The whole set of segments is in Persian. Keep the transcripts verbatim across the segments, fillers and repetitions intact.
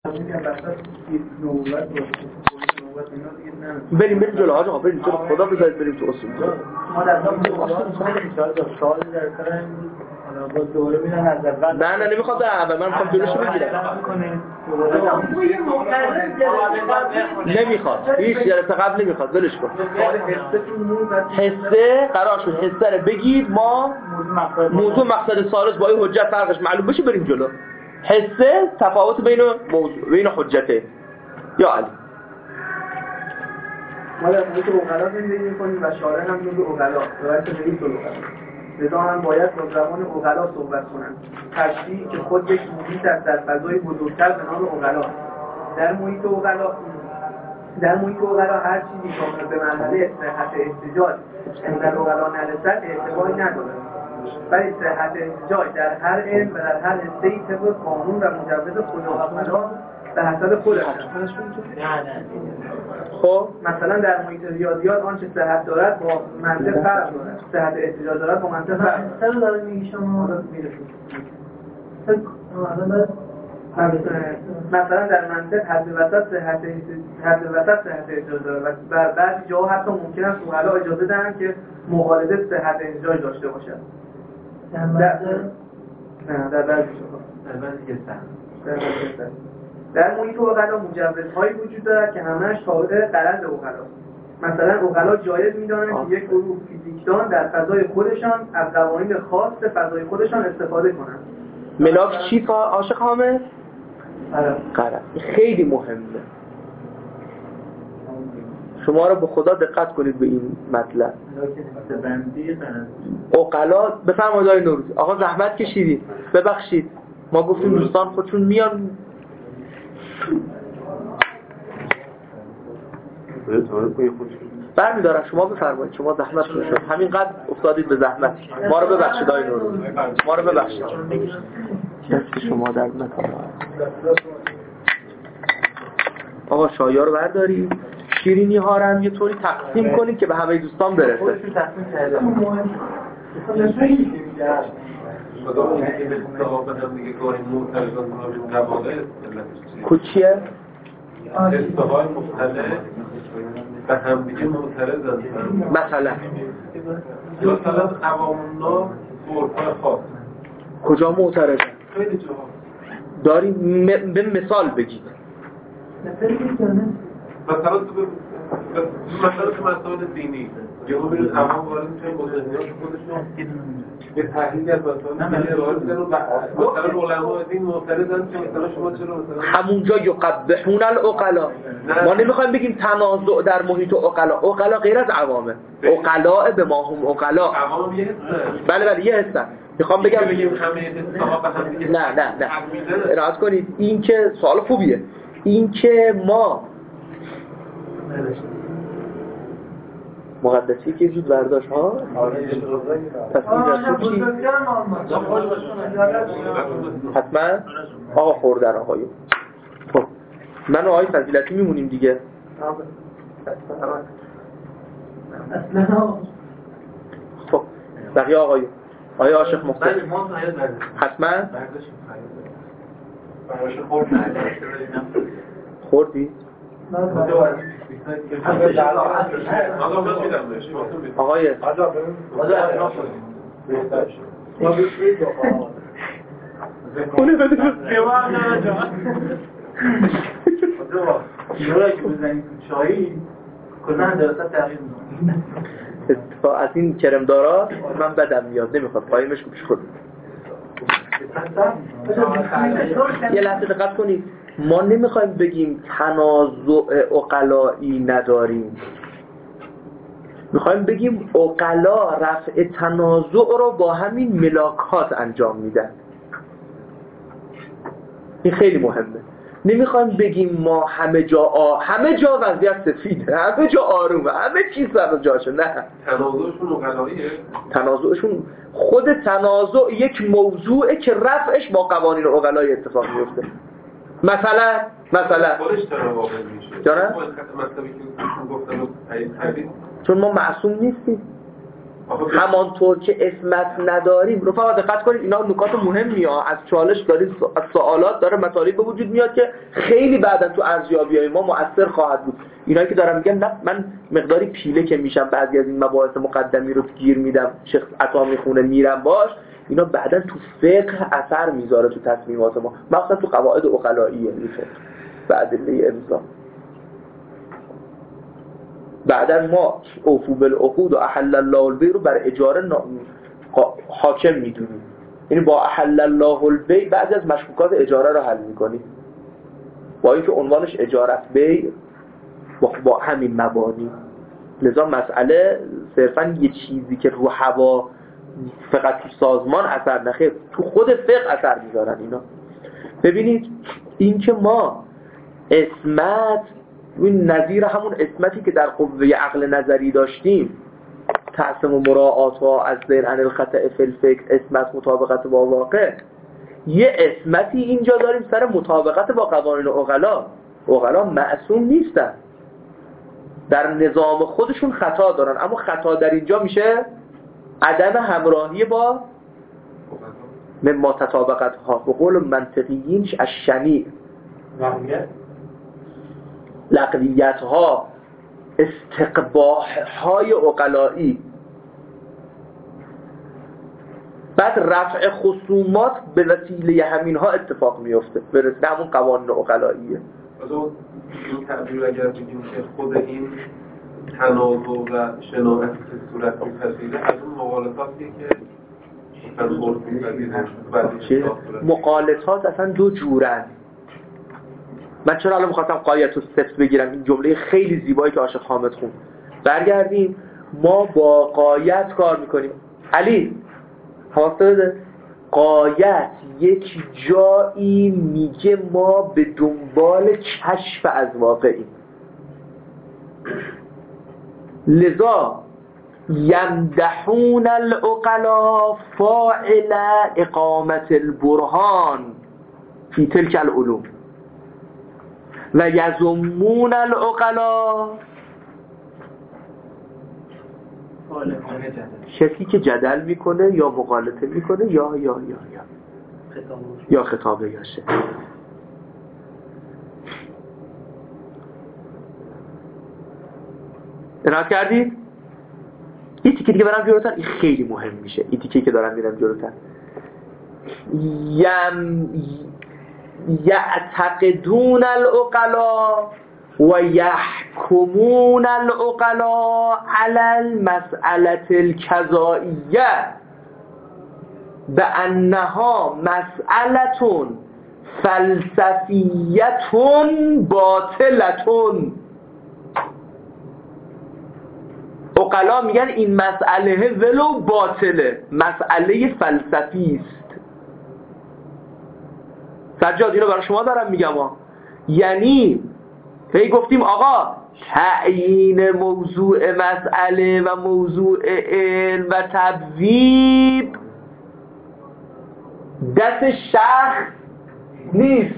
بریم بریم جلو آقا بریم جلو خدا بذارید بریم تو اصول ما در سوال در سر با دوره میرن از اول نه نه نمیخواد در اول من میخوام جلوشو بگیرم نمیخواد هیچ جلسه قبل نمیخواد ولش کن حسه قرار شد حسه رو بگید ما موضوع مقصد ثالث با این حجت فرقش معلوم بشه بریم جلو حسه تفاوت بین موضوع بین حجته یا علی ما در مورد اوغلا زندگی می‌کنیم و شارع هم میگه اوغلا درسته میگه اوغلا لذا هم باید با زمان اوغلا صحبت کنند تشریح که خود یک محیط است در فضای بزرگتر به نام اوغلا در محیط اوغلا در محیط اوغلا هر چیزی که به مرحله صحت احتجاج در اوغلا نرسد اعتباری ندارد ولی صحت احتجاج در هر علم و در هر حسه‌ای طبق قانون و مجوز خدا به حسب خودش خب مثلا در محیط ریاضیات آنچه صحت دارد با منطق فرق دارد صحت احتجاج دارد با منطق فرق مثلا داره میگه شما میرسید مثلا در منطق حد وسط صحت حد وسط صحت احتجاج دارد و در بعضی جاها حتی ممکن است اوغلا اجازه دهند که مخالفت صحت احتجاج داشته باشد در منطق نه در بعضی جاها در بعضی جاها در محیط اوغلا مجوزهایی وجود دارد که همه‌اش تابع غرض اوغلاست. مثلا اوغلا جایز می‌دانند که یک گروه فیزیکدان در فضای خودشان از قوانین خاص فضای خودشان استفاده کنند. ملاک چی عاشق حامد؟ غرض. خیلی مهمه. شما رو به خدا دقت کنید به این مطلب. اوغلا بفرمایید آقای نوروزی. آقا زحمت کشیدید. ببخشید. ما گفتیم دوستان خودشون میان برمیدارم شما بفرمایید شما زحمت شد همینقدر افتادید به زحمت ما رو ببخشید آقای نوروزی ما رو ببخشید دست شما در نکنه آقا شایا رو بردارید شیرینی ها رو هم یه طوری تقسیم کنید که به همه دوستان برسه کوچیه؟ استقای مختلف به هم دیگه معترضن مثلا مثلا قوانونا فرقای خاص کجا معترضن؟ خیلی جاها داری م... به مثال بگید مثلا تو به مثلا تو مسائل دینی یه رو بیرون تمام وارد میشن با ذهنیات خودشون یه تحلیلی از مسائل دینی ارائه میدن و مثلا علماء دین معترضن که مثلا شما چرا مثلا همونجا یقبحون العقلا ما نمیخوایم بگیم تنازع در محیط عقلا عقلا غیر از عوامه عقلا به ما هم عقلا عوام یه حسن بله بله یه حسن میخوام بگم بگیم همه حساب به هم دیگه نه نه نه ارائه کنید این که سوال خوبیه این که ما مقدسی که زود برداشت ها تصمیم رسول چی؟ حتما آقا خوردن آقایون خب من و آقای فضیلتی میمونیم دیگه خب بقیه آقایون آقای عاشق مختار حتما خوردی؟ آقای اونه بده دیوار نه جا دیوار که بزنید چایی کلا درسته تغییر میکنه از این کرمدارا من بدم میاد نمیخواد قایمش پیش خود یه لحظه دقت کنید ما نمیخوایم بگیم تنازع عقلایی نداریم میخوایم بگیم عقلا رفع تنازع رو با همین ملاکات انجام میدن این خیلی مهمه نمیخوایم بگیم ما همه جا آ... همه جا وضعیت سفیده همه جا آرومه همه چیز سر جاشه نه تنازعشون عقلاییه تنازعشون خود تنازع یک موضوعه که رفعش با قوانین عقلایی اتفاق میفته مثلا مثلا خودش تناقض میشه داره؟ مطلبی که گفتم تایید کردید چون ما معصوم نیستیم همانطور که اسمت نداریم. رفقا دقت کنید اینا نکات مهمی ها، از چالش دارید، از سوالات داره مطالب به وجود میاد که خیلی بعدا تو ارزیابی‌های ما مؤثر خواهد بود. اینایی که دارم میگن نه من مقداری پیله که میشم بعضی از این مباحث مقدمی رو گیر میدم شیخ عطا میخونه میرم باش، اینا بعدا تو فقه اثر میذاره تو تصمیمات ما، مثلا تو قواعد عقلائیه میشه بعد ادله امضا. بعدا ما اوفو بالعقود و احل الله البیع رو بر اجاره حاکم میدونیم، یعنی با احل الله البیع بعضی از مشکوکات اجاره رو حل میکنیم با اینکه عنوانش اجارت بیع با, با همین مبانی. لذا مسئله صرفا یه چیزی که رو هوا فقط تو سازمان اثر نخیر، تو خود فقه اثر میذارن اینا. ببینید این که ما اسمت این نظیر همون اسمتی که در قوه عقل نظری داشتیم، تعصم و مراعات ها از زیر عن الخطأ فی الفکر، اسمت مطابقت با واقع، یه اسمتی اینجا داریم سر مطابقت با قوانین عقلا. عقلا معصوم نیستن، در نظام خودشون خطا دارن، اما خطا در اینجا میشه عدم همراهی با مما تطابقت ها به قول منطقیینش از شنیع لقویت ها، استقباح های عقلایی. بعد رفع خصومات به وسیله همین ها اتفاق میفته، برسه همون قوانین عقلاییه. این تعبیر اگر بگیم که خود این تنازع و شناعتی که صورت می‌پذیره از اون مغالطاتی که از خورد می‌پذیره. مغالطات اصلا دو جورن. من چرا الان می‌خواستم قایت و صفت بگیرم، این جمله خیلی زیبایی که عاشق حامد خوند. برگردیم ما با قایت کار می‌کنیم. علی حواست بده، قایت یک جایی میگه ما به دنبال کشف از واقعی، لذا یمدحون العقلا فاعل اقامت البرهان فی تلک العلوم و یذمون العقلا کسی که جدل میکنه یا مغالطه میکنه یا یا یا یا یا خطابه یاشه. ارائه کردید؟ این تیکه دیگه برم جلوتر، این خیلی مهم میشه. این تیکه که دارم میرم جلوتر، یم یعتقدون العقلا و یحکمون العقلا علی المسئله الکذائیه بانها مسئله فلسفیه باطله. عقلا میگن این مسئله ولو باطله، مسئله فلسفی است. سجاد اینو برای شما دارم میگم ها. یعنی هی گفتیم آقا تعیین موضوع مسئله و موضوع علم و تبویب دست شخص نیست.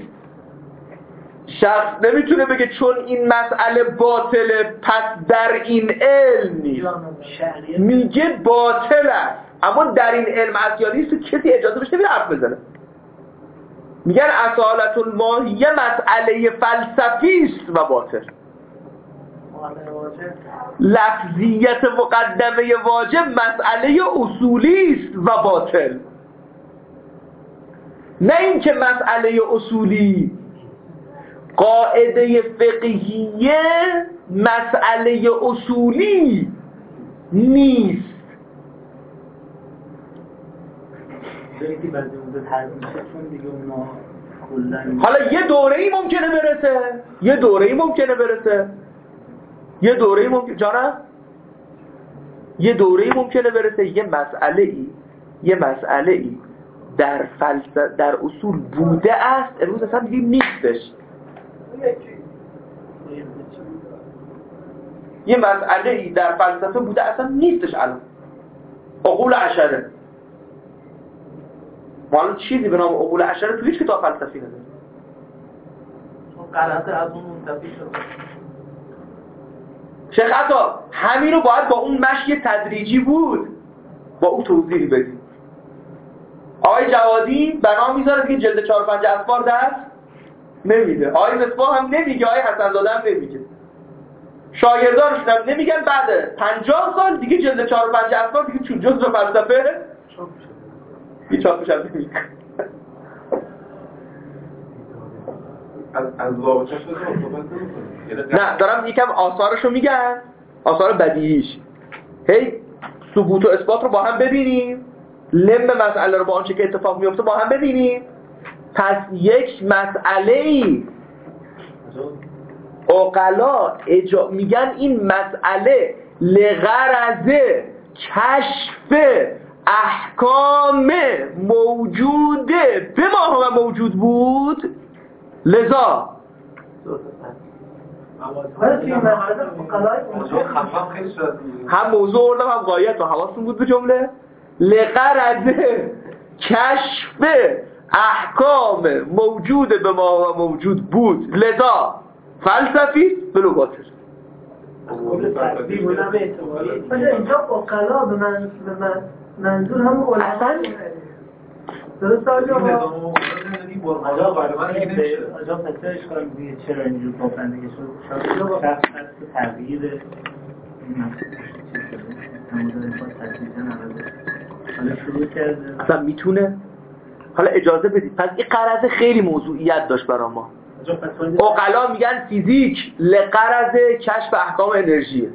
شخص نمیتونه بگه چون این مسئله باطله پس در این علم نیست، میگه باطل است اما در این علم است یا نیست کسی اجازه بهش نمیده حرف بزنه. میگن اصالت الماهیه مسئله فلسفی است و باطل. لفظیت مقدمه واجب مسئله اصولی است و باطل. نه اینکه مسئله اصولی قاعده فقهیه مسئله اصولی نیست. حالا یه دوره‌ای ممکنه برسه، یه دوره‌ای ممکنه برسه، یه دوره‌ای ممکنه جانم یه دوره‌ای ممکنه برسه یه مسئله‌ای یه مسئله‌ای در فلسفه در اصول بوده است، امروز اصلا دیگه نیستش. یه مسئله‌ای در فلسفه بوده اصلا نیستش الان. عقول عشره والا چیزی به نام عقول عشره تو هیچ کتاب فلسفی نداره. غلطه از اون منتفی شد. شیخ عطا همین رو باید با اون مشی تدریجی بود. با او توضیح بدیم. آقای جوادی بنا میذاره که جلد چهار پنج اسفار دست نمیده، آقای مصباح هم نمیگه، آقای حسن‌زاده هم نمیگه، شاگردانشون هم نمیگن. بعد پنجاه سال دیگه جلد چهار پنج اسفار دیگه چون جزء فلسفه یه چاپش هم نمیگه. از از واقعش صحبت نه دارم یکم آثارشو میگن، آثار بدیهیش. هی ثبوت و اثبات رو با هم ببینیم، لم مسئله رو با آنچه که اتفاق میفته با هم ببینیم. پس یک مسئله‌ای عقلا اجا... میگن این مسئله لغرض کشف احکام موجوده به ما هم موجود بود، لذا هم موضوع اردم هم غایت و حواستون بود به جمله. لغرض کشف احکام موجود به ما و موجود بود، لذا فلسفی بلو باطل. اینجا اقلا به من منظور هم علما درست آجا آجا آجا پسر اشکال دیگه چرا اینجور گفتن دیگه شد شد شخص هست تغییر این حالا شروع کرده اصلا میتونه. حالا اجازه بدید، پس این قرض خیلی موضوعیت داشت برای ما. عقلا میگن فیزیک لقرض کشف احکام انرژیه.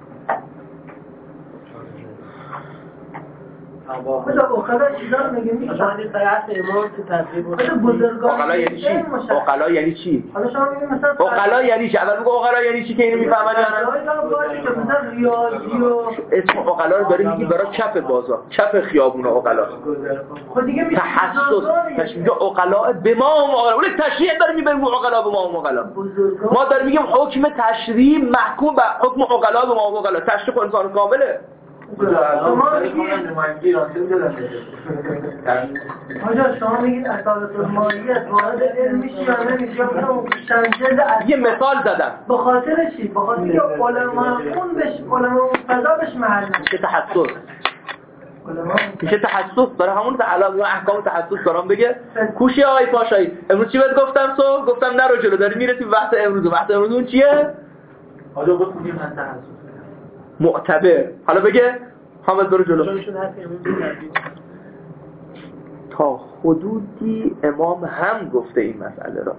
خدا عقلا چیزا رو میگه میشه شاید طرف امام تو تدریب عقلا یعنی چی؟ عقلا یعنی چی؟ حالا شما میگید مثلا عقلا یعنی چی؟ اول بگو عقلا یعنی چی که اینو میفهمن یا نه؟ که مثلا ریاضی و اسم عقلا رو داری میگی برای کف بازار، کف خیابون عقلا. خب دیگه میشه تحسس تشمیه عقلا به ما هم عقلا. ولی تشریح داریم میبریم عقلا به ما هم عقلا. ما داریم میگیم حکم تشریح محکوم به حکم عقلا به ما هم عقلا. تشریح انسان کامله. شما میگید آجا شما میگید اصالت الماهیت وارد علم میشه یا نمیشه یا شنجد یه مثال زدم. به خاطر چی؟ به خاطر که علما اون بهش علما فضا بهش محل میشه تحسس میشه تحسس برای همون علاوه احکام تحسس دارم بگه. کوشی آقای پاشایی امروز چی بهت گفتم؟ صبح گفتم نرو جلو، داری میرسی بحث امروز. بحث امروز اون چیه؟ آجا بخونیم من تحسس معتبر. حالا بگه حامد برو جلو. تا حدودی امام هم گفته این مسئله را.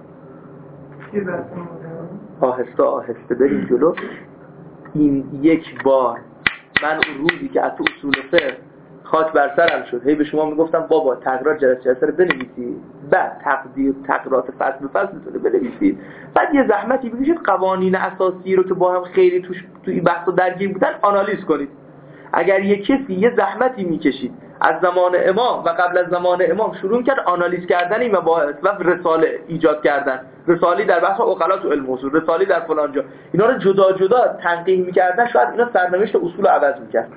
آهسته آهسته بریم جلو. این یک بار من اون روزی که از تو اصول فقه خاک بر سرم شد هی به شما میگفتم بابا تقرار جلسه جلسه رو بنویسید، بعد تقدیر تقرات فصل به فصل رو بنویسید، بعد یه زحمتی بکشید قوانین اساسی رو که با هم خیلی توش تو این بحث درگیر بودن آنالیز کنید. اگر یک کسی یه زحمتی میکشید از زمان امام و قبل از زمان امام شروع کرد آنالیز کردن این مباحث و رساله ایجاد کردن، رسالی در بحث عقلا تو علم اصول، رسالی در فلان جا، اینا رو جدا جدا تنقیح میکردن، شاید اینا سرنوشت اصول رو عوض میکرد.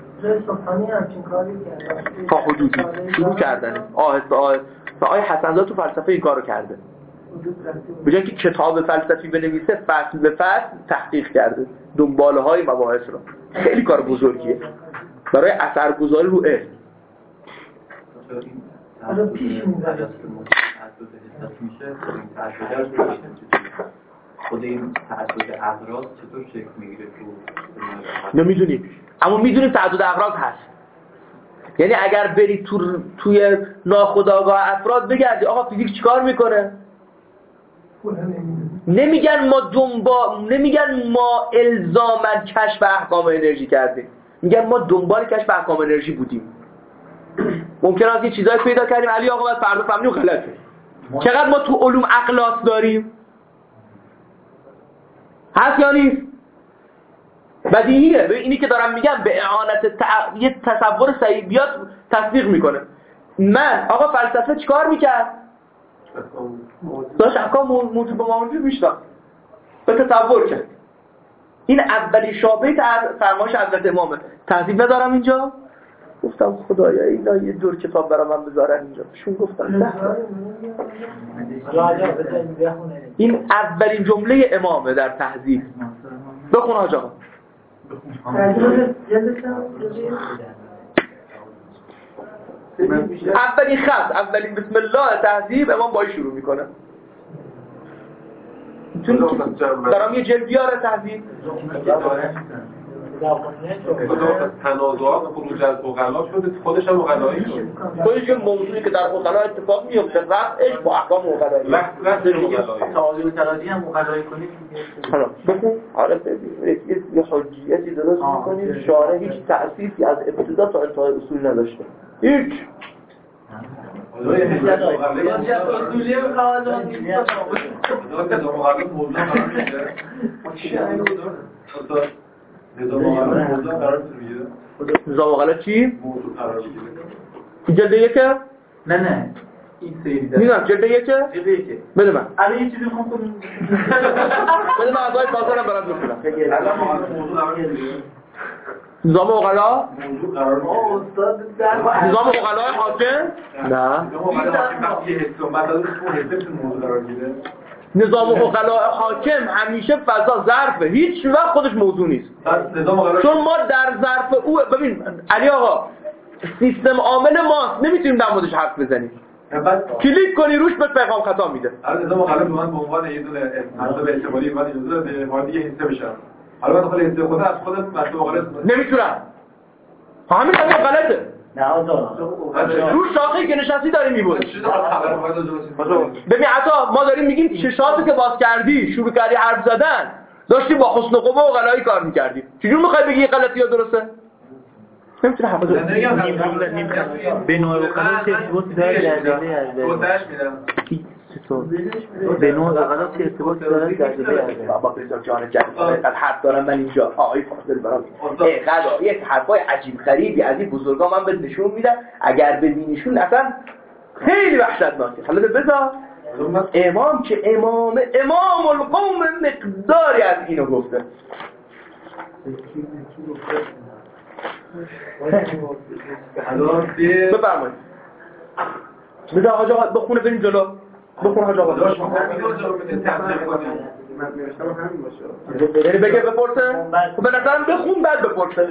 تا حدودی شروع کردن آهسته آهسته. آقای حسن‌زاده تو فلسفه این کارو کرده. به جای که کتاب فلسفی بنویسه فصل به فصل تحقیق کرده دنباله های مباحث رو. خیلی کار بزرگیه برای اثرگذاری رو علم. حالا پیش می‌بره میشه این تعدد خود این تعدد اغراض چطور شکل میگیره تو نمیدونیم، اما میدونیم تعدد اغراض هست. یعنی اگر برید تو توی ناخودآگاه افراد بگردی آقا فیزیک چیکار میکنه، نمیگن ما دنبال نمیگن ما الزاماً کشف احکام انرژی کردیم، میگن ما دنبال کشف احکام انرژی بودیم. ممکنه از یه چیزایی پیدا کردیم علی آقا بعد فردا فهمیدیم غلطه. چقدر ما تو علوم اقلاس داریم، هست یا نیست؟ بدیهیه. ببین اینی که دارم میگم به اعانت تع... یه تصور صحیح بیاد تصدیق میکنه. من آقا فلسفه چیکار میکرد؟ داشت احکام موجود به موجود میشد به تصور کرد. این اولی شابه فرمایش حضرت امامه. تهذیب ندارم اینجا؟ گفتم خدایا اینا یه دور کتاب برای من بذارن اینجا. شون گفتم این اولین جمله امامه در تهذیب. بخون آقا. اولین خط، اولین بسم الله تهذیب امام باید شروع میکنه. دارم یه جلد بیاره تهذیب تنازعات خروج از اغلا شده، خودش هم اغلایی شد. خودش یه موضوعی که در اغلا اتفاق میفته رفعش با احکام اغلایی. رفع اغلایی. تعالی و تراضی هم اغلایی کنید. حالا بخون. آره ببین یه حجیتی درست میکنید. شارع هیچ تأسیسی از ابتدا تا انتهای اصول نداشته. هیچ. اصولیه قواعد نیست. نظام اغلا چی؟ موضوع قرار بگیره. این جلد یکه؟ نه نه این سری داره. میدونم جلد یکه؟ جلد یکه. بده من. الان یه چیزی میخوام کنم. بده من ازای تازه برات بخونم. الان موضوع قرار بگیره. نظام اغلا؟ موضوع قرار آه بگیره. استاد در نظام اغلا حاکم؟ نه. نظام اغلا وقتی حس و بعد از اون حس میتونه موضوع قرار بگیره. نظام اغلا حاکم همیشه فضا ظرفه، هیچ وقت خودش موضوع نیست. نظام اغلا چون ما در ظرف او ببین علی آقا سیستم عامل ماست، نمیتونیم در موردش حرف بزنیم. بعد کلیک کنی روش به پیغام خطا میده. الان نظام اغلا به من به عنوان یه دونه مطلب احتمالی من اجازه بده وارد یه حسه بشم. حالا من خود حسه خودم از خودم مطلب اغلا نمیتونم. همین هم غلطه. نه آقا. رو شاخه‌ای که نشستی داری میبری. چیزی خبر باید درست ببین حتی ما داریم میگیم چشاتو که باز کردی شروع کردی حرف زدن داشتی با حسن و قوه و غلایی کار میکردی. چجور میخوای بگی غلطی یا درسته؟ نمیتونه حرف بزنه. به نوع اغلا چه ارتباطی داره در جلوه ارزه؟ گذشت میدم. به نوع اغلا چه ارتباطی داره در جلوه ارزه؟ بابا بذار جان جان اینقدر حرف دارم من اینجا آقای فاضل برام اینقدر یک حرفای عجیب غریبی از این بزرگا من بهت نشون میدم اگر ببینیشون اصلا خیلی وحشتناکه. حالا بذار امام که امام امام القوم مقداری از اینو گفته. بفرمایید. بذار حاج آقا بخونه بریم جلو. بخون حاج آقا. داش ما میگم جلو بده ترجمه کنیم. من نوشتم همین باشه. یعنی بگه بپرسه؟ خب به نظرم بخون بعد بپرسه.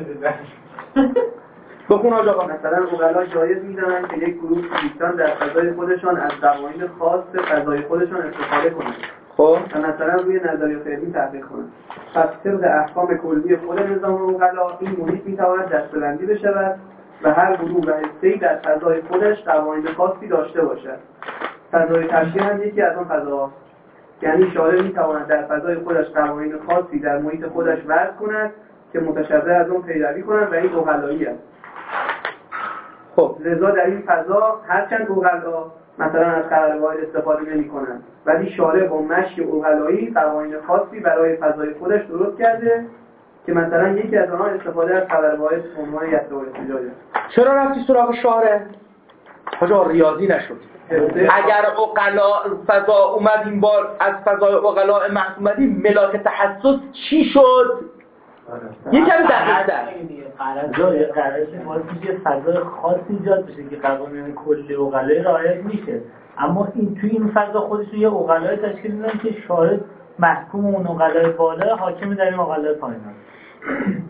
بخون حاج آقا. مثلا اغلا جایز میدونن که یک گروه کریستیان در فضای خودشان از قوانین خاص فضای خودشان استفاده کنند. خب و مثلا روی نظریه علمی تحقیق کنند. پس طبق احکام کلی خود نظام اغلا این محیط میتواند دسته‌بندی بشود و هر گروه و حزبی در فضای خودش قوانین خاصی داشته باشد. فضای تشریع هم یکی از آن فضاهاست. یعنی شارع میتواند در فضای خودش قوانین خاصی در محیط خودش وضع کند که متشابه از اون پیروی کنند و این اغلایی است. خب لذا در این فضا هرچند اغلا مثلا از قرارگاه استفاده نمی کنند ولی شارع با مشی اغلایی قوانین خاصی برای فضای خودش درست کرده که مثلا یکی از آنها استفاده از قرارگاه عنوان یسر و احتجاج است. چرا رفتی سراغ شارع؟ حاجا ریاضی نشد. اگر اغلا فضا اومدیم با از فضای اغلا محض اومدیم ملاک تحسس چی شد؟ یکم دقیق‌تر قرارداد قرارداد باعث میشه فضای خاصی ایجاد بشه که قوانین کلی اغلایی رعایت میشه، اما این توی این فضا خودشون یه اغلای تشکیل میدن که شارع محکوم اون اغلای بالا حاکم در این اغلای پایین هست.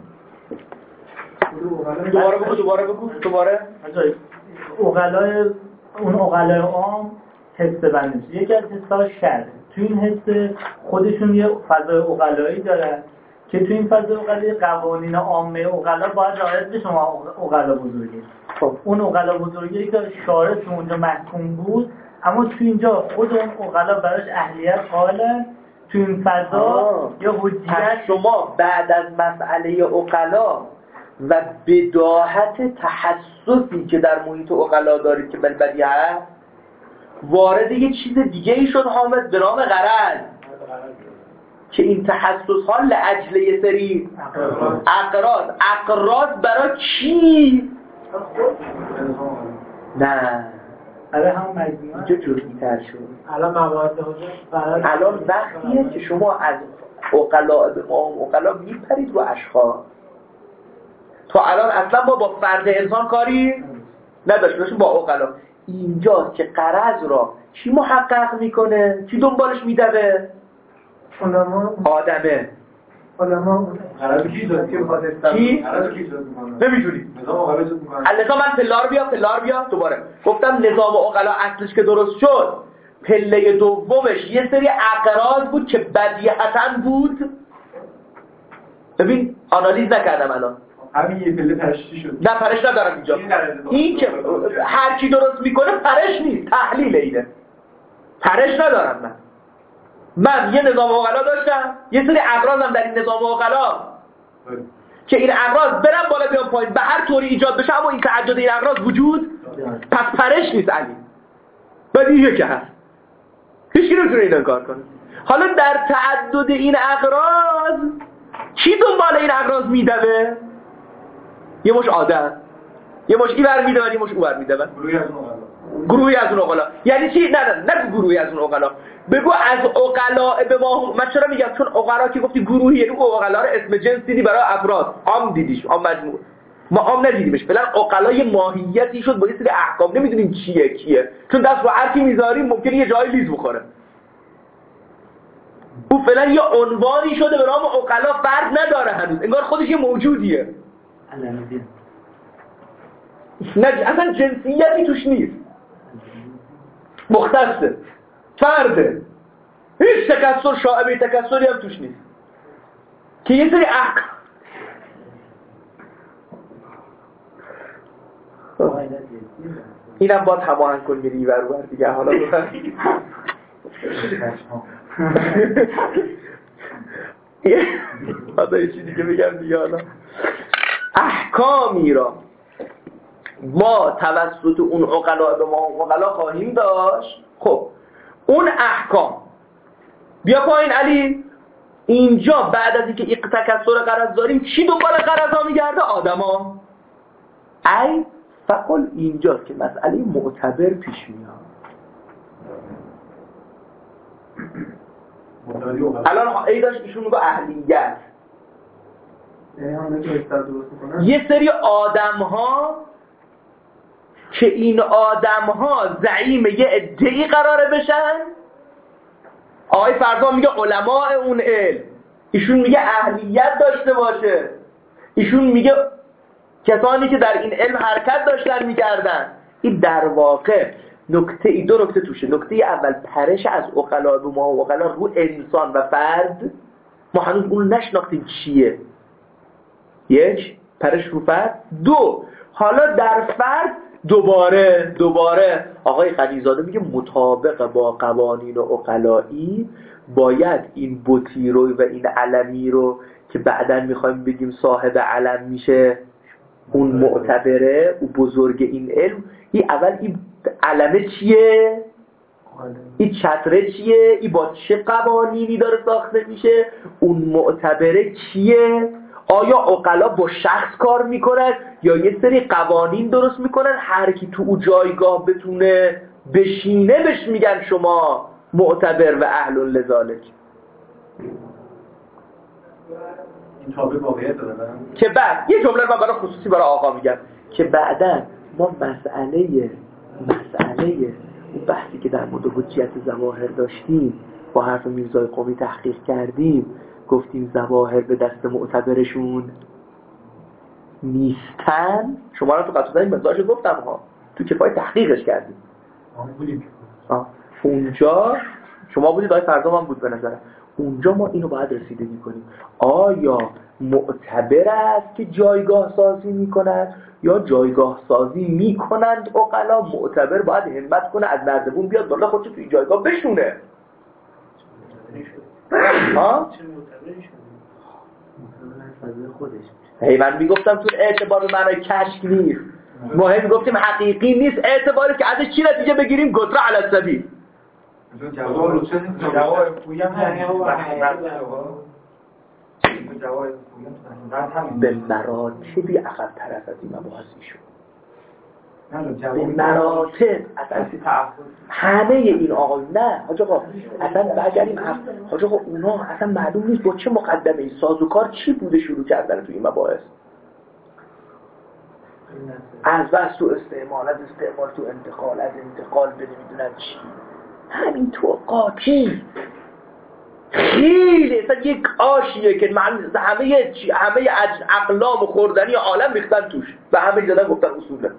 دوباره بگو دوباره بگو دوباره اغلای اون اغلای عام حسه بندی میشه. یکی از حسها شر، توی این حسه خودشون یه فضای اغلایی دارن که توی این فضای اغلایی قوانین عامه اغلا باید رعایت بشه. شما اغلا بزرگی خب اون اغلا بزرگی که شارع تو اونجا محکوم بود، اما توی اینجا خود اون اغلا براش اهلیت قائلن. توی این فضا یا حجیت شما بعد از مسئله اغلا و بداهت تحسسی که در محیط اغلا دارید که بلبدی هست وارد یه چیز دیگه ای شد حامد به نام غرض که این تحسس ها لاجل یه سری اقراض اقراض برای کی؟ نه برای هم مجموعه اینجا جزئی تر شد. الان موارد حجت الان وقتیه که شما از اغلا به مام اغلا میپرید رو اشخاص. تو الان اصلا ما با فرد انسان کاری نداشت باشیم با اغلا. اینجاست که غرض را چی محقق میکنه؟ چی دنبالش میدوه؟ آدمه. حالا ما قرار کی داد که خواهد کی؟ قرار کی داد میکنه نمیتونی نظام اوغلا داد میکنه الان من پلار بیا پلار بیا دوباره گفتم نظام اوغلا اصلش که درست شد پله دومش یه سری اقراض بود که بدیهتاً بود. ببین آنالیز نکردم الان همین یه پله پرشتی شد نه پرش ندارم اینجا این که هر کی درست میکنه پرش نیست تحلیل اینه پرش ندارم من من یه نظام اوغلا داشتم یه سری اقراضم در این نظام اوغلا که این اقراض برم بالا بیام پایین به هر طوری ایجاد بشه اما این تعدد این اقراض وجود پس پرش نیست علی بدیهیه که هست هیچ کی نمیتونه این کار کنه. حالا در تعدد این اقراض کی دنبال این اقراض میدوه؟ یه مش آدم یه مش این ور میدوه یه مش اون ور میدوه گروهی از اون اوغلا. یعنی چی؟ نه نه نه گروهی از اون اوغلا بگو از اوغلا به ما. من چرا میگم؟ چون اوغلا که گفتی گروهی یعنی اوغلا رو اسم جنس دیدی برای افراد عام دیدیش عام مجموع ما عام ندیدیمش فعلا اوغلا یه ماهیتی شد با یه سری احکام نمیدونیم چیه کیه چون دست رو هر کی میذاریم ممکنه یه جایی لیز بخوره. او فعلا یه عنوانی شده به نام اوغلا فرد نداره هنوز انگار خودش یه موجودیه نه اصلا جنسیتی توش نیست مختصه فرده هیچ تکسر شاعبه تکسری هم توش نیست که یه سری احکام اینم باید هماهنگ کن میری ور ور دیگه حالا حالا یه چی دیگه بگم دیگه حالا احکامی را ما توسط اون عقلا به ما عقلا خواهیم داشت. خب اون احکام بیا پایین علی اینجا بعد از اینکه یک تکسر قرض داریم چی دنبال قرضا میگرده؟ آدما. ای فقل اینجاست که مسئله معتبر پیش میاد. الان ای داشت ایشون میگه اهلیت یه سری آدم ها که این آدم ها زعیم یه ادعی قراره بشن. آقای فردا میگه علماء اون علم، ایشون میگه اهلیت داشته باشه، ایشون میگه کسانی که در این علم حرکت داشتن میکردن. این در واقع نکته ای دو نکته توشه. نکته اول پرش از عقلا به ما و عقلا رو انسان و فرد، ما هنوز اون نشناختیم چیه. یک پرش رو فرد. دو حالا در فرد دوباره دوباره آقای قلیزاده میگه مطابق با قوانین و عقلایی باید این بتی رو و این علمی رو که بعداً میخوایم بگیم صاحب علم میشه اون معتبره او بزرگ این علم، این اول این علمه چیه؟ این چتره چیه؟ این با چه قوانینی داره ساخته میشه؟ اون معتبره چیه؟ آیا عقلا با شخص کار میکنن یا یه سری قوانین درست میکنن هر کی تو او جایگاه بتونه بشینه بهش میگن شما معتبر و اهل لذالک؟ این تابع واقعیت داره که بعد یه جمله رو برای خصوصی برای آقا میگم که بعداً ما مسئله مسئله اون بحثی که در مورد حجیت ظواهر داشتیم با حرف میرزای قمی تحقیق کردیم، گفتیم ظواهر به دست معتبرشون نیستن. شما رو تو قصدای مزاج گفتم ها، تو کفای تحقیقش کردیم. آه. اونجا شما بودید، آقای فرزام هم بود به نظرم. اونجا ما اینو باید رسیدگی کنیم. آیا معتبر است که جایگاه سازی میکنند یا جایگاه سازی میکنند عقلا؟ معتبر باید همت کنه از نردبون بیاد بالا خودش توی جایگاه بشونه. ها؟ هی من میگفتم تو اعتبار به معنای کشک نیست، ما هی میگفتیم حقیقی نیست، اعتباری که ازش چی نتیجه بگیریم؟ گذره علی السبیل. جواب جواب پویم به مراتبی عقب طرف از این مباحثی شد. به مراتب اصلا همه این آقای نه حاج آقا اصلا بگریم حاج آقا اونا اصلا معلوم نیست با چه مقدمه ای سازوکار چی بوده شروع کردن تو این مباحث. از بس تو استعمال، از استعمال تو انتقال، از انتقال به نمیدونم چی، همین تو قاطی خیلی اصلا یک آشیه که من همه همه اقلام خوردنی عالم ریختن توش و همه زدن گفتن اصوله.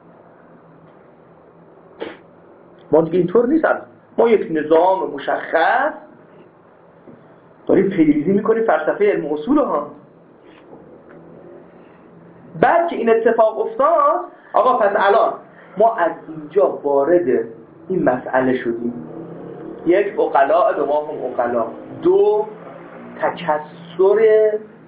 ما دیگه اینطور نیست. ما یک نظام مشخص داریم پیریزی میکنیم فلسفه علم اصول ها. بعد که این اتفاق افتاد آقا پس الان ما از اینجا وارد این مسئله شدیم. یک عقلاء به ما هم عقلاء، دو تکثر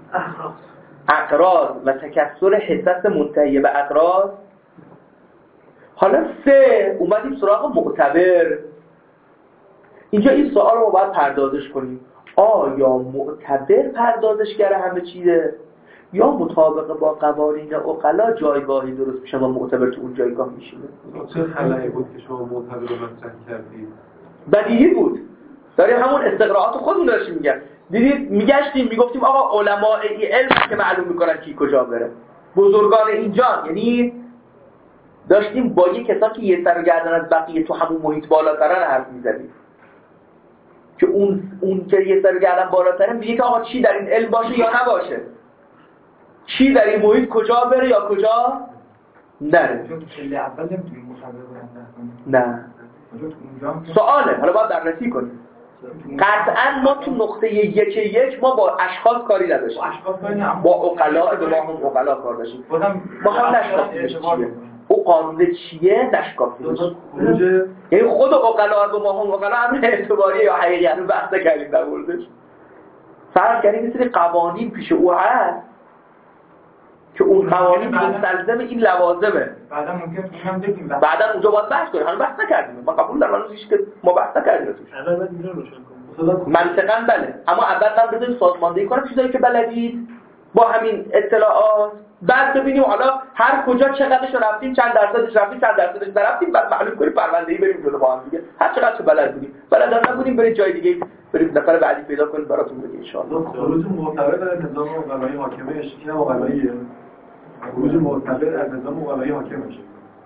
اقراض و تکثر حصص منتهیه به اقراض. حالا سه اومدیم سراغ معتبر. اینجا این سوال رو باید پردازش کنیم، آیا معتبر پردازشگر همه چیه یا مطابق با قوانین عقلا جایگاهی درست میشه و معتبر تو اون جایگاه میشینه؟ چه خلایی بود که شما معتبر رو مطرح کردید؟ بدیهی بود. داریم همون استقراءات خودمون داشتیم میگن. دیدید میگشتیم میگفتیم آقا علماء علم که معلوم میکنن کی کجا بره، بزرگان اینجا، یعنی داشتیم با یه کسا که یه سر و گردن از بقیه تو همون محیط بالاترن حرف میزدیم که اون اون که یه سر و گردن بالاتره میگه که آقا چی در این علم باشه یا نباشه، چی در این محیط کجا بره یا کجا نره. چون کلی اول نمیتونیم مصابه نه سواله، حالا باید بررسی کنیم. قطعا ما تو نقطه یک یک ما با اشخاص کاری نداشتیم، با عقلاء به ما هم عقلاء کار داشتیم. ما هم نشکافتیمش چیه او قانون چیه نشکافتیمش. یعنی خود عقلاء به ما هم عقلاء هم اعتباریه یا حقیقی رو بحث کردیم در موردش. فرض کردیم یه سری قوانین پیش او هست که اون قوانین مستلزم این لوازمه. بعدا ممکن اونم بگیم بعدا اونجا باید بحث کنیم. هنوز بحث نکردیم. ما قبول دارم هنوز هیچ که ما بحث نکردیم توش. الان بعد اینجا روشن کنیم. منطقاً بله، اما اول من بذارید سازماندهی کنم چیزایی که بلدید با همین اطلاعات، بعد ببینیم حالا هر کجا چقدرش رفتیم، چند درصدش رفتیم، چند درصدش نرفتیم، بعد معلوم کنیم پرونده‌ای بریم جلو با هم دیگه. هر چقدر چه بلد بودیم، بلد نبودیم برید جای دیگه، برید نفر بعدی پیدا کنید براتون بگیم ان شاء الله. خروج معتبر از نظام عقلایی حاکمه اشکی هم عقلاییه. خروج معتبر از نظام عقلایی حاکم میشه.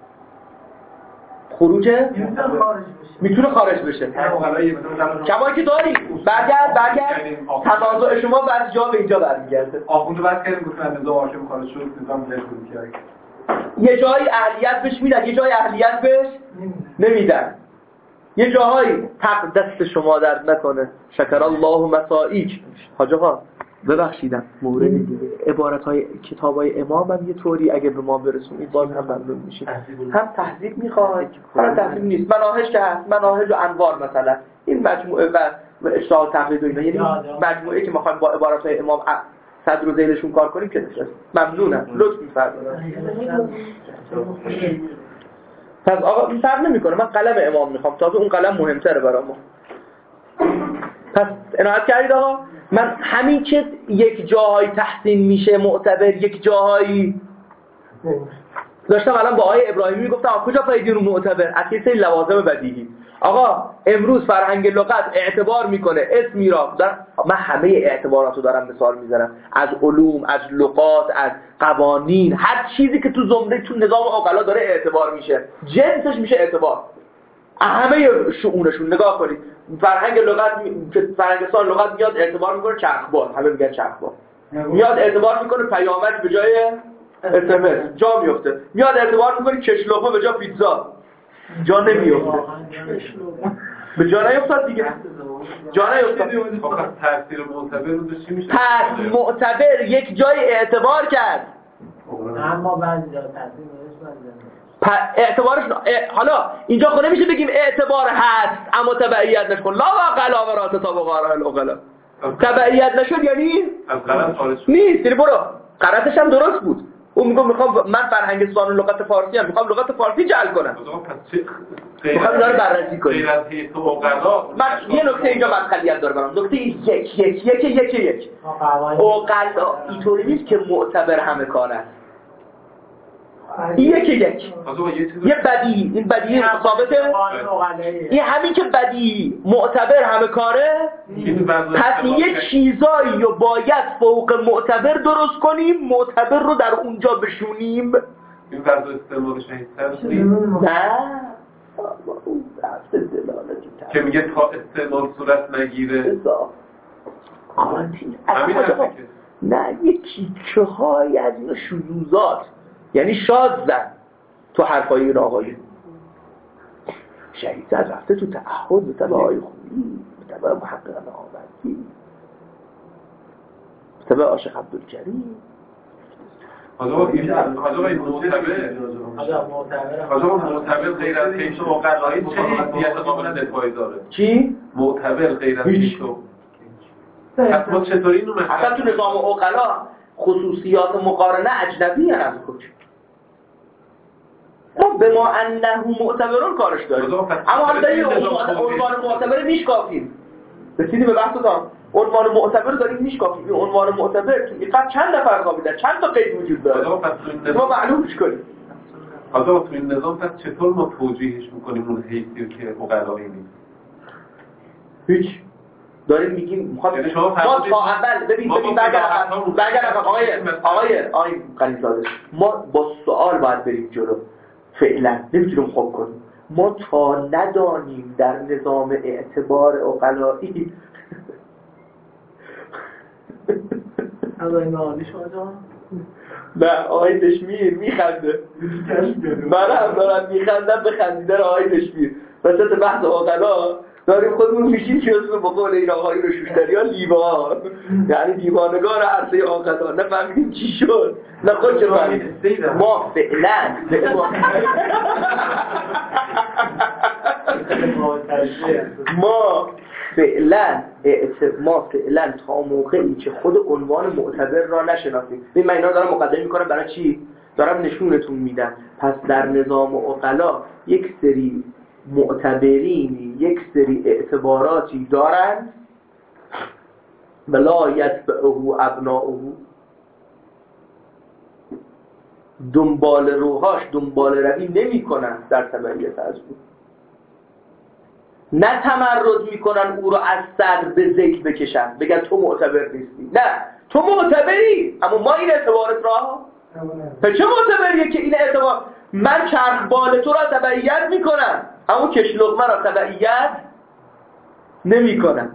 خروج میتونه خارج بشه. میتونه خارج بشه. کما که داریم. برگرد برگرد تنازع شما بعضی جا به اینجا برمیگرده. آخوندو بس کردیم گفتن نظام حاکم خارج شد، نظام بهش بود کرد. یه جایی اهلیت بهش میدن، یه جایی اهلیت بهش نمیدن. یه جاهایی حق دست شما درد نکنه. شکر الله مسائیک. حاج آقا ببخشیدم مورد دیگه عبارت‌های کتاب‌های امام هم یه طوری اگه به ما برسونید باز هم ممنون میشیم. هم تهذیب میخواد، حالا تهذیب نیست، مناهج که هست، مناهج و انوار مثلا این مجموعه و اشتغال تقلید و اینا، یعنی مجموعه که می‌خوایم با عبارت‌های امام صدر و ذیلشون کار کنیم که ممنونم، لطف می‌فرمایید. پس آقا این فرق نمی‌کنه، من قلم امام می‌خوام، تازه اون قلم مهم‌تره برام. پس عنایت کردید آقا. من همین که یک جاهای تحسین میشه معتبر، یک جاهایی داشتم الان با آقای ابراهیمی میگفتم کجا فایدین رو معتبر از یه سری لوازم بدیهی. آقا امروز فرهنگ لغت اعتبار میکنه اسمی را در من همه اعتباراتو دارم مثال میزنم، از علوم، از لغات، از قوانین، هر چیزی که تو زمره تو نظام عقلا داره اعتبار میشه، جنسش میشه اعتبار. همه شؤونشون نگاه کنید. فرهنگ لغت که فرهنگستان لغت میاد اعتبار میکنه چرخبال، همه میگن چرخبال. میاد اعتبار میکنه پیامک به جای اس ام اس جا میفته. میاد اعتبار میکنه کشلوفه به جای پیتزا جا نمیفته. به جا نیفتاد دیگه. جا نیفتاد. آخه تاثیر معتبر رو چی میشه؟ تاثیر معتبر یک جای اعتبار کرد. اما بعضی جا تاثیر نداشت. اعتبارش حالا اینجا خود نمیشه بگیم اعتبار هست اما تبعیت نشد. لا وقلا ورات تابقاره العقلا. تبعیت نشد یعنی از قرار خارج نیست. یعنی برو قرارش هم درست بود. اون میگم میخوام من فرهنگستان و لغت فارسی هم میخوام لغت فارسی جعل کنم. میخوام اینا رو بررسی کنیم. غیر حیث عقلا من یه نکته اینجا مسئولیت داره برام. نکته یک یک یک یک یک عقلا اینطوری نیست که معتبر همه کار است. این یکی یک یه بدی، این بدی ثابته. این همین که بدی معتبر همه کاره، پس یه چیزایی رو باید فوق معتبر درست کنیم، معتبر رو در اونجا بشونیم. این فرض استعمالش نیست نه که میگه تا استعمال صورت نگیره قاطی نه یه تیکه های از این شذوذات، یعنی شاذ زن تو حرفای این آقایی شهید زد رفته تو تعهد به آقای خوبی به طبع محقق نهاوندی به طبع عاشق عبدالکریم. حالا این حالا این معتبر حالا معتبر غیر از پیش و قضایی چه حیثیت قابل دفاعی داره؟ چی؟ معتبر غیر از پیش و پس ما چطوری اینو مثلا اصلا تو نظام عقلا خصوصیات مقارنه اجنبی هست از کجا؟ ما به ما انه معتبرون کارش داریم، اما هم داریم عنوان معتبر میشکافیم. رسیدیم به بحث تا عنوان معتبر داریم میشکافیم. این عنوان معتبر تو این چند نفر خوابیدن، چند تا قید وجود داره، ما معلومش کنیم. حالا تو این نظام پس چطور ما توجیهش میکنیم اون حیثی که عقلایی نیست؟ هیچ داریم میگیم میخواد ما تا اول ببین ببین برگردم برگردم آقای آقای آقای قنیزاده، ما با سوال باید بریم جلو. فعلا نمیتونیم خوب کنیم. ما تا ندانیم در نظام اعتبار عقلایی از این نالی شما جان؟ نه آقای دشمیر میخنده، بله هم دارن میخندن به خندیدن آقای دشمیر وسط بحث عقلا داریم خودمون میشیم که اسم بقول این آقایی رو شوشتری ها لیوان، یعنی دیوانگار عرصه عقلا. نه فهمیدیم چی شد، نه خود چه فهمیدیم. ما فعلا ما فعلا ما فعلا تا موقعی که خود عنوان معتبر را نشناسیم. ببین من اینا دارم مقدمه میکنم برای چی؟ دارم نشونتون میدم. پس در نظام عقلا یک سری معتبرینی یک سری اعتباراتی دارند ولا یتبعه ابناؤه، دنبال روحاش دنبال روی نمی کنن در تبعیت از او، نه تمرد میکنن او رو از صدر به ذیل بکشن بگن تو معتبر نیستی. نه تو معتبری، اما ما این اعتبارت را تا چه معتبریه که این اعتبار من چرخ بال تو را تبعیت میکنم اما کش لقمه را تبعیت نمی کنم.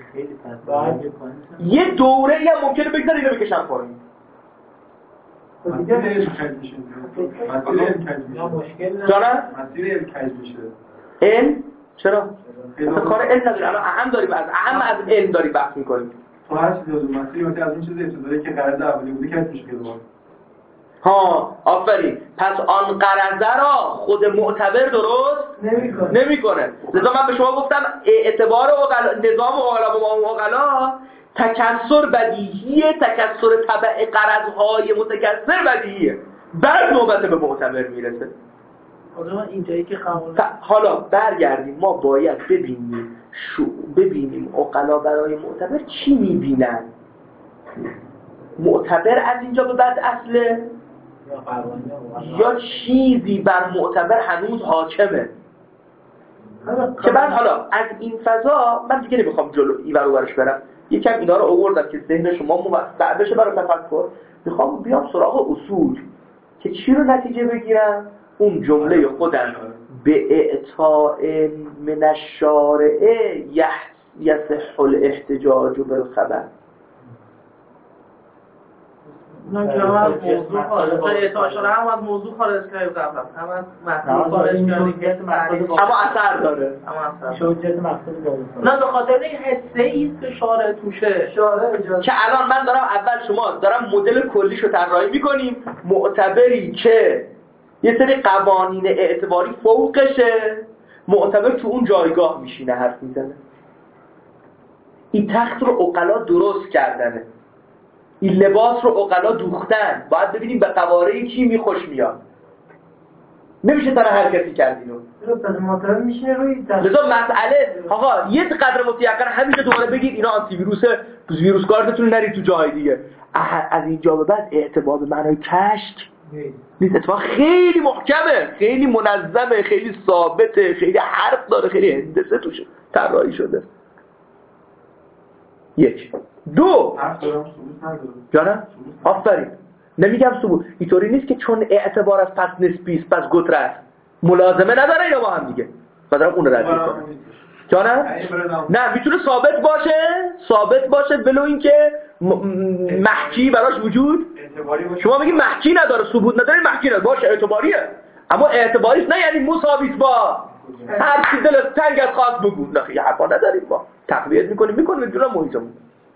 یه دوره ای هم ممکنه بگذار اینو بکشم پایین. مسیر علم کج میشه. مسیر علم کج میشه. جانم؟ مسیر علم کج میشه. علم؟ چرا؟ کار علم نداری. الان اهم داریم از اهم از علم داری بحث میکنیم. تو هر چیزی از مسیر مثلا از این چیزی ابتدایی که قرض اولی بوده کج میشه دوباره. ها آفرین. پس آن قرضه را خود معتبر درست نمیکنه. نمیکنه. لذا من به شما گفتم اعتبار عقلا، نظام عقلا و عقلا تکثر بدیهیه، تکثر تبع قرضهای متکثر بدیهیه، بعد نوبت به معتبر میرسه. اینجایی که قانون حالا برگردیم ما باید ببینیم شو ببینیم عقلا برای معتبر چی میبینن. معتبر از اینجا به بعد اصله یا چیزی بر معتبر هنوز حاکمه که بعد حالا از این فضا من دیگه نمیخوام جلو این ور ورش برم، یکم اینا رو آوردم که ذهن شما موسع بشه برای تفکر. میخوام بیام سراغ اصول که چی رو نتیجه بگیرم. اون جمله خودم به اعطاء من الشارع یصح الاحتجاج بالخبر. نه که هم موضوع خارج اعطاء شده هم از موضوع خارج کردیم قبلا هم از مفهوم خارج کردیم اما اثر داره اما اثر شوجت مقصود داره. نه به خاطر این حسه ایست که شارع توشه شارع اجازه که الان من دارم اول شما دارم مدل کلیشو طراحی میکنیم. معتبری که یه سری قوانین اعتباری فوقشه، معتبر تو اون جایگاه میشینه حرف میزنه. این تخت رو عقلا درست کردنه، این لباس رو عقلا دوختن. باید ببینیم به قواره کی میخوش میاد. نمیشه تنها هر کسی کرد اینو. پس معتبر میشینه روی لذا مسئله آقا یه قدر متیقن همینجا دوباره بگید اینا آنتی ویروسه، ویروس کارتتون نرید تو جای دیگه. از اینجا به بعد اعتبار به معنای کشک نیست. اتفاق خیلی محکمه، خیلی منظمه، خیلی ثابته، خیلی حرف داره، خیلی هندسه توشه طراحی شده. یک دو حرف دارم ثبوت نداره. جانم آفرین. نمیگم ثبوت، اینطوری نیست که چون اعتبار از پس نسبی است پس گتره است. ملازمه نداره اینا با هم دیگه. من دارم اون رو رد میکنم. جانم؟ نه میتونه ثابت باشه ثابت باشه ولو اینکه محکی براش وجود شما میگی محکی نداره ثبوت نداره محکی نداره باشه اعتباریه اما اعتباریش نه یعنی مساویت با هر چی دلت تنگ از خواست بگو نه یه حرفا نداریم ما تقویت میکنیم میکنیم جلو محیطمون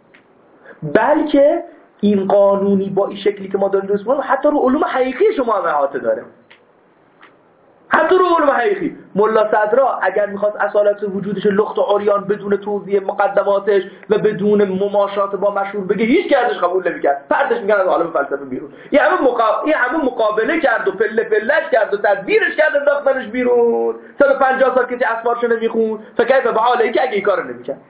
بلکه این قانونی با این شکلی که ما داریم درست می‌کنیم حتی رو علوم حقیقی شما هم احاطه داره حتی رو علوم حقیقی ملا صدرا اگر میخواست اصالت وجودش لخت و عریان بدون توضیح مقدماتش و بدون مماشات با مشهور بگه هیچ کردش قبول نمی‌کرد پرتش می‌کرد از عالم فلسفه بیرون یه همه مقا... یه همه مقابله کرد و پله پلهش کرد و تدبیرش کرد انداختنش بیرون صد و پنجاه سال کسی اسفارشو نمیخوند فکر به حالی که اگه این کارو نمی‌کرد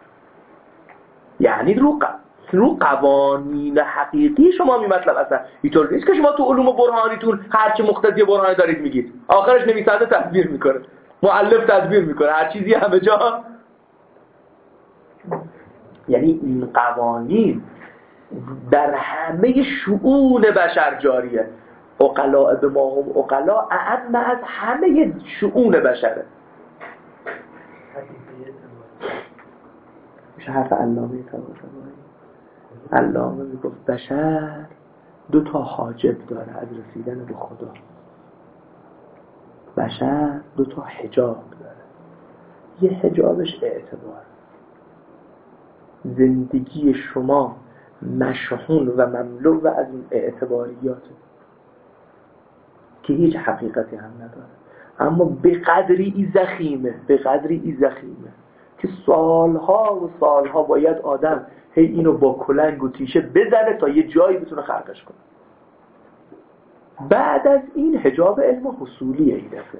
یعنی رو رو قوانین حقیقی شما می مطلب اصلا اینطور نیست که شما تو علوم برهانیتون هر چه مقتضی برهانی دارید میگید آخرش نویسنده تدبیر میکنه مؤلف تدبیر میکنه هر چیزی همه جا یعنی این قوانین در همه شؤون بشر جاریه عقلاء به ما هم عقلاء اعم از همه شؤون بشره میشه حرف علامه طباطبایی علامه میگفت بشر دو تا حاجب داره از رسیدن به خدا بشر دو تا حجاب داره یه حجابش اعتبار زندگی شما مشحون و مملو از اعتباریاته که هیچ حقیقتی هم نداره اما به قدری ای زخیمه به قدری ای زخیمه که سالها و سالها باید آدم هی اینو با کلنگ و تیشه بزنه تا یه جایی بتونه خلقش کنه بعد از این حجاب علم حصولیه این دفعه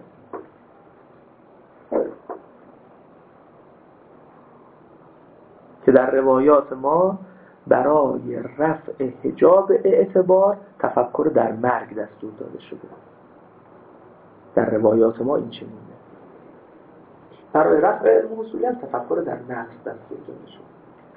که در روایات ما برای رفع حجاب اعتبار تفکر در مرگ دستور داده شده در روایات ما این چنینه برای رفع علم حصولی هم تفکر در نقص دستور داده شده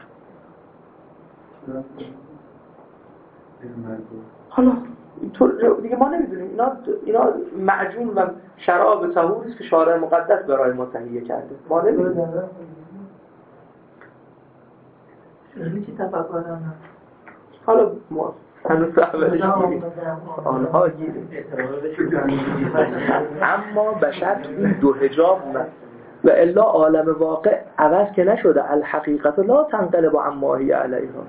حالا اینطور دیگه ما نمیدونیم اینا اینا معجون و شراب طهوری است که شارع مقدس برای ما تهیه کرده ما نمیدونیم شنیدی چی تفکر دارن حالا ما هنوز اولش گیریم آنها گیریم اما بشر تو این دو حجاب من و الا عالم واقع عوض که نشده الحقیقت لا تنقلب عما هی علیها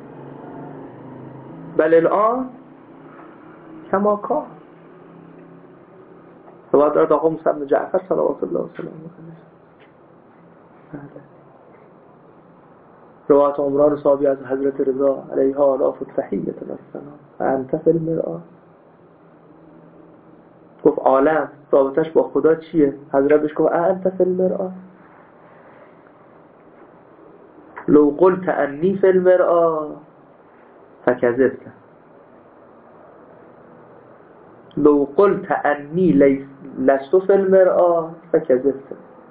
بل الان کما کان روایت دارد آقا موسی بن جعفر صلوات الله وسلامه علیه روایت عمران صحابی از حضرت رضا علیها آلاف التحیة و السلام انت فی المرآة گفت عالم رابطش با خدا چیه؟ حضرت بهش گفت انت فی المرآة لو قلت انی فی المرآة فکذبت لو قلت انی لست فی المرآة فکذبت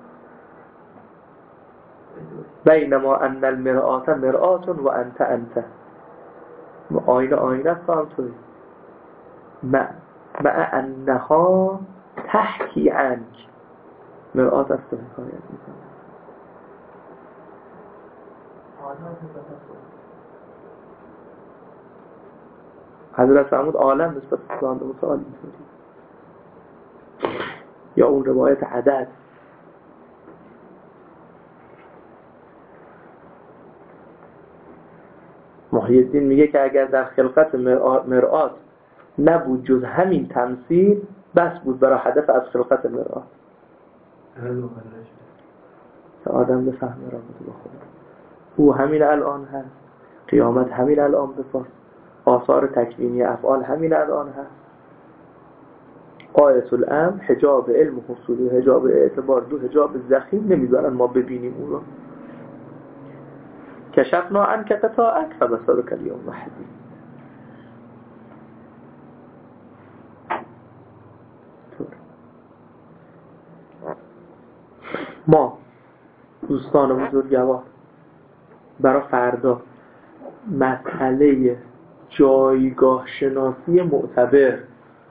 بینما ان المرآة مرآة و انت انت آینه آینه هم توی مع, مع انها تحکی عنک مرآة از تو حکایت میکنه حضرت فرمود عالم نسبت به سوال اینطوری یا اون روایت عدد محی الدین میگه که اگر در خلقت مرآت نبود جز همین تمثیل بس بود برای هدف از خلقت مرآت تا آدم بفهمه رابطه با خدا او همین الان هست قیامت همین الان بپاس آثار تکوینی افعال همین الان هست آیت الامر حجاب علم حصولی حجاب اعتبار دو حجاب زخیم نمیذارن ما ببینیم اون رو کشفنا عنک قطاعک فبصرک الیوم حدید ما دوستان بزرگوار برای فردا مسئله جایگاه شناسی معتبر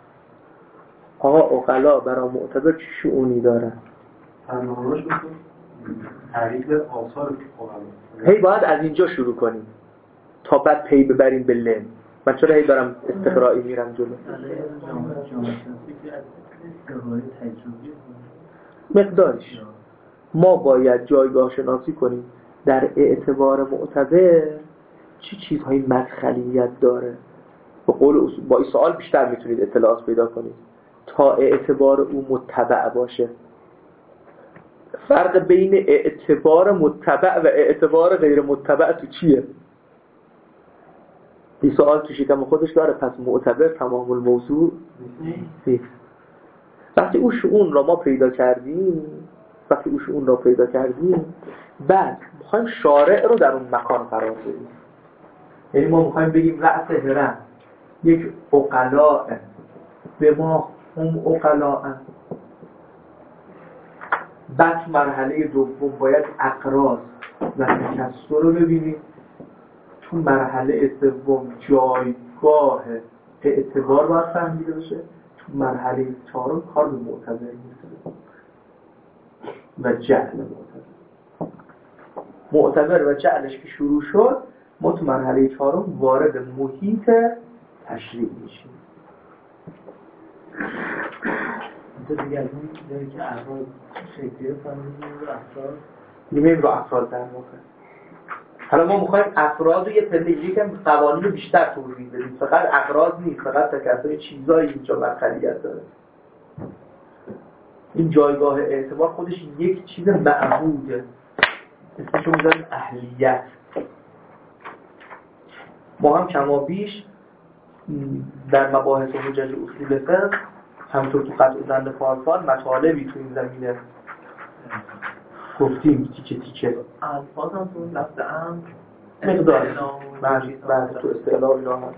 آقا عقلا برای معتبر چه شؤونی دارن؟ فرمانش بکن تعریف آثار اقلا. هی باید از اینجا شروع کنیم تا بعد پی ببریم به لن. من چرا هی دارم استقرایی میرم جلو؟ مقدارش ما باید جایگاه شناسی کنیم در اعتبار معتبر چه چیزهای مدخلیت داره. به قول اصول با این سوال بیشتر میتونید اطلاعات پیدا کنید تا اعتبار او متبع باشه. فرق بین اعتبار متبع و اعتبار غیر متبع تو چیه؟ این سوال تو شکم خودش داره. پس معتبر تمام الموضوع نیست. وقتی او شؤون را ما پیدا کردیم وقتی او شؤون را پیدا کردیم بعد میخوایم شارع رو در اون مکان قرار بدیم. یعنی ما میخوایم بگیم رأس هرم یک عقلاء به ما هم عقلاء. بعد مرحله دوم باید اقراض و تکسر رو ببینیم. تو مرحله سوم جایگاه اعتبار باید فهمیده بشه. تو مرحله چهارم کار به معتبر میرسه و جهل معتبر. معتبر و جهلش که شروع شد ما تو مرحله چهارم وارد محیط تشریع میشیم. اینجا دیگه از اون جایی که افراد شکلیه فهمیدیم رو افراد میمیم رو افراد در واقع. حالا ما میخوایم افراد رو یه پدیجی که قوانین رو بیشتر توضیح بدیم. فقط اقراض نیست، فقط تکسر چیزایی اینجا مدخلیت داره. این جایگاه اعتبار خودش یک چیز معبوده، اسمشو میذاریم اهلیت. ما هم کما بیش در مباحث حجج اصول فقه همطور تو قطع زند پارسال مطالبی تو این زمینه گفتیم تیکه تیکه. الفاظ هم تو لفظ هم مقدار بعد تو استعلاء اینا هست.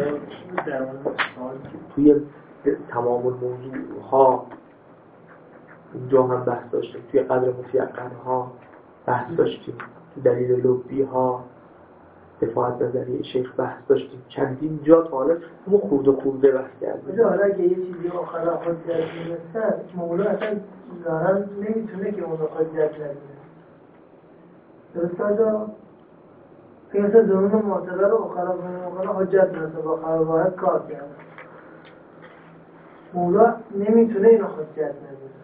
توی تمام الموضوع ها اینجا هم بحث داشتیم. توی قدر متیقن ها بحث داشتیم. توی دلیل لبی ها دفاع نظریه شیخ بحث داشتیم. چندین جا طالب ما خورده خورده بحث کردیم. حالا اگه یه چیزی آخر خود جد میرسن مولا اصلا ظاهرا نمیتونه که اون خود جد نگیره. درست آجا؟ که مثلا درون معتبر رو آخر مقاله حجت میرسه با خواهد کار کرده. مولا نمیتونه اینو حجت نگیره.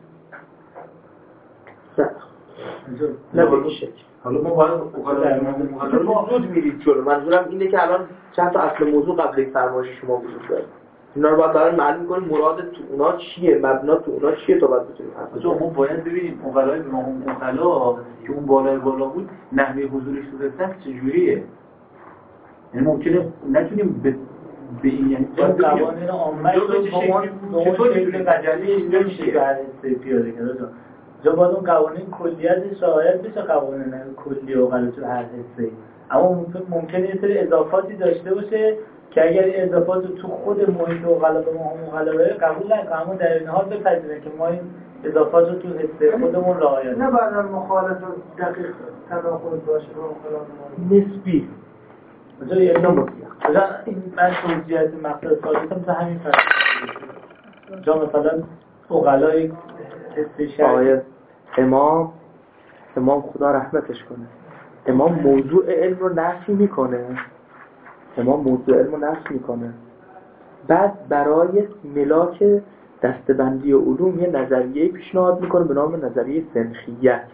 نه به این شکل. حالا ما باید اقلا ما زود میرید جلو. منظورم اینه که الان چند تا اصل موضوع قبل این فرمایش شما وجود داره. اینا رو باید برای معلوم کنیم مراد تو اونا چیه، مبنا تو اونا چیه تا بعد بتونیم حرف ما باید ببینیم اقلای به ما هم اقلا که اون بالای بالا بود نحوه حضورش تو دستن چجوریه. یعنی ممکنه نتونیم به به این یعنی قوانین عامه رو به اون شکل قجلیش نمیشه بررسی پیاده کرد. جا باید اون قوانین کلیتش رعایت بشه، قوانین کلی و غلط تو هر حسه‌ای. اما ممکنه یه سری اضافاتی داشته باشه که اگر اضافات تو خود محیط و غلط ما هم غلبه قبول نکنه، اما در این حال بپذیره که ما این اضافات رو تو حسه خودمون رعایت نه بعدا مخالف دقیق تناقض باشه با خودمون نسبی. جا یه اینا این من توضیحات مقصد ثابتم تو همین فرق. جا مثلا اقلای آقای امام امام خدا رحمتش کنه، امام موضوع علم رو نفی میکنه امام موضوع علم رو نفی میکنه بعد برای ملاک دستبندی علوم یه نظریه پیشنهاد میکنه به نام نظریه سنخیت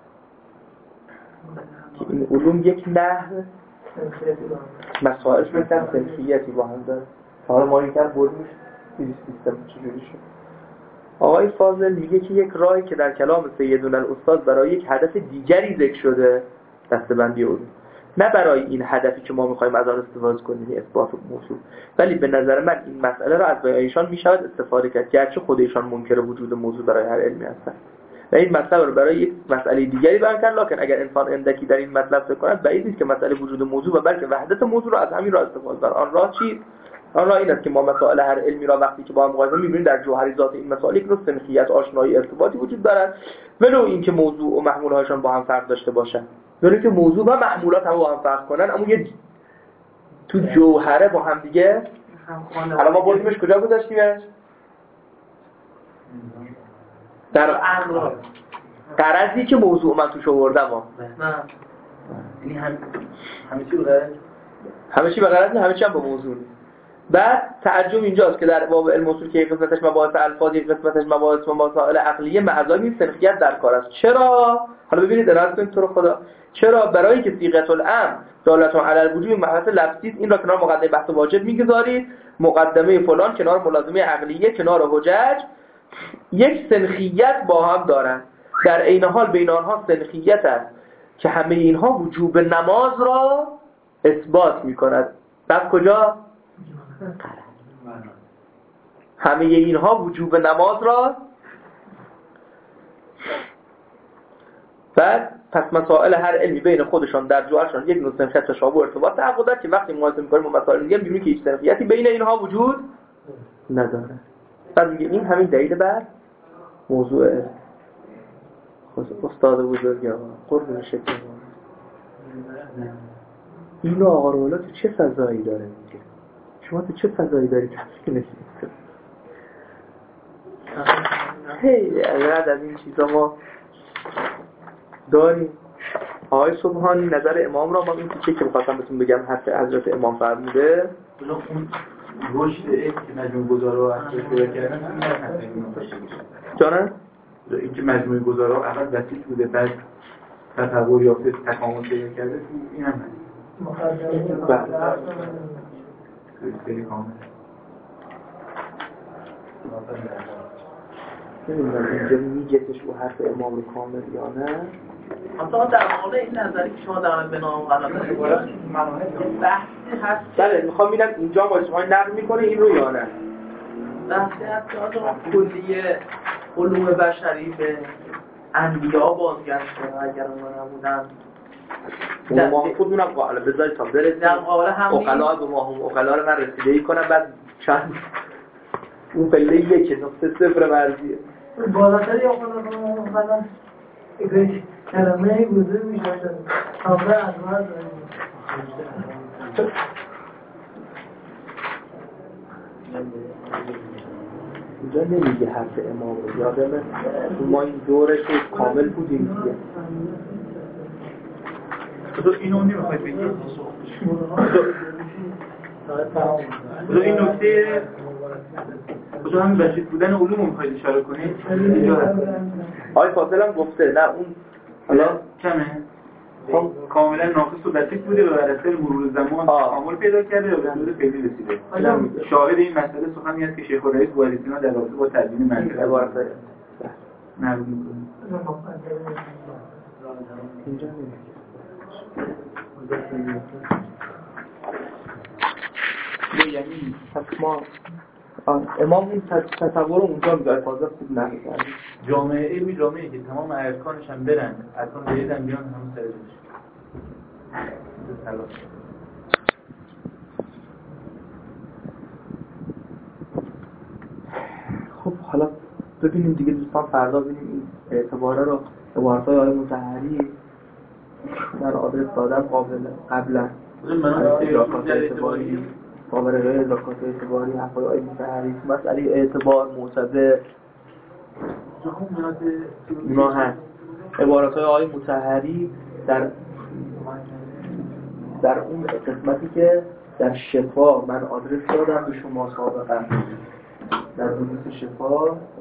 که این علوم یک نحو مسائلش مثل سنخیتی با هم داره. حالا ما این کار بردیمش این سیستم چجوری شد. آقای فاضل میگه که یک راهی که در کلام سیدنا الاستاد برای یک هدف دیگری ذکر شده دستبندی علوم، نه برای این هدفی که ما میخوایم از آن استفاده کنیم اثبات موضوع، ولی به نظر من این مسئله را از بیان ایشان میشود استفاده کرد گرچه خود ایشان منکر وجود موضوع برای هر علمی هستند و این مسئله رو برای یک مسئله دیگری بیان کرد. لکن اگر انسان اندکی در این مطلب فکر کند بعید است که مسئله وجود موضوع و بلکه وحدت موضوع را از همین راه استفاده کنند. آن راه چی؟ آن راه این است که ما مسائل هر علمی را وقتی که با هم مقایسه می‌بینیم در جوهری ذات این مسائل یک نوع سنخیت آشنایی ارتباطی وجود دارد، ولو اینکه موضوع و محمول‌هاشون با هم فرق داشته باشند، ولو اینکه موضوع و محمولات هم با هم فرق کنن، اما یه تو جوهره با هم دیگه حالا ما بردیمش کجا گذاشتیمش؟ در اقراض قرضی که موضوع من توش آوردم ها. نه یعنی هم همه چی بغرض همه چی به غرض همه چی هم به موضوع. بعد تعجب اینجاست که در باب علم اصول که یک قسمتش مباحث الفاظ، یک قسمتش مباحث و مسائل عقلیه، معزای این سنخیت در کار است. چرا؟ حالا ببینید درست کنید تو رو خدا. چرا؟ برای که صیغه الامر دالت علی الوجوب مبحث لفظی است، این را کنار مقدمه بحث واجب میگذارید، مقدمه فلان کنار ملازمه عقلیه کنار حجج، یک سنخیت با هم دارند. در عین حال بین آنها سنخیت است که همه اینها وجوب نماز را اثبات می‌کند. رفت کجا؟ همه اینها وجوب نماز را. بعد پس مسائل هر علمی بین خودشان در جوهرشان یک نوع سنخیت تشابه و ارتباط تعقب دارد که وقتی مقایسه می‌کنیم با مسائل دیگه می‌بینیم که هیچ سنخیتی بین اینها وجود نداره. بعد میگه این همین دلیل بر موضوع استاد بزرگی آقا قربون شکل اینو آقا رولا تو چه سزایی داره میگه؟ شما تو چه سزایی داری تفکیل نشید؟ خیلی عدد از این چیزا ما داریم. آقای سبحانی نظر امام را ما این تیکه که می‌خواستم بهتون بگم حتی حضرت امام فرموده بلا اون رشد که مجموع گذارا اصلا پیدا کردن همین هست اینو باشه جانه؟ این که مجموع گذارا اول بسیط بوده بعد تطور یافته تکامل پیدا کرده این هم هست بله خیلی کامل نمیدونم اینجا میگهش و حرف امام رو کامل یا نه. اصلا در مورد این نظری که شما در مورد بنا و غلط بحثی هست. بله میخوام ببینم اینجا با شما نقل میکنه این رو یا نه. بحثی هست که آجا کلیه علوم بشری به انبیا بازگشته اگر اونا نبودن ما خودمونم قائل بذارید تا برسیم در مقابل هم اقلا به ما هم اقلا رو من رسیده‌ای کنم بعد چند اون پله یک نقطه صفر مرزیه بالاتر یا اقلا اگه کلمه گذر میشه تابع از مرز اینجا نمیگه حرف امام رو یادمه ما این دورش رو کامل بودیم دیگه تو اینو نمیخوای بگی تو این نکته تو همین بسیط بودن علوم رو میخواید اشاره کنید اینجا هست آقای فاضل هم گفته نه اون حالا کمه کاملا ناقص و بسیط بوده و بر اثر مرور زمان تکامل پیدا کرده و به حدود فعلی رسیده. شاهد این مسئله سخنی است که شیخ الرئیس بوالعطینا در رابطه با تدوین منطق عبارت نقل می‌کنه. اینجا نمیگه یعنی پس ما امام این تصور رو اونجا میگه فاضل خوب نقل کرده. جامعه علمی جامعه که تمام ارکانش هم برن ارکان بریدن بیان همون سر جاش. خب حالا ببینیم دیگه دوستان فردا ببینیم این اعتباره رو عبارت‌های آقای مطهری در آدرس دادن قابل قبلا اضافات اعتباری قابل غیر اضافات اعتباری حرفای آقای مطهری مسئله اعتبار معتبر اونا هست. عبارت‌های آقای مطهری در در اون قسمتی که در شفا من آدرس دادم به شما سابقا در حدوث شفا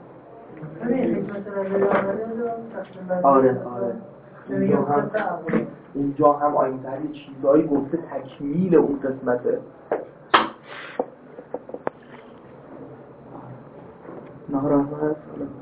آره آره اونجا هم اونجا هم آقای مطهری چیزایی گفته تکمیل اون قسمته. نهار هم هست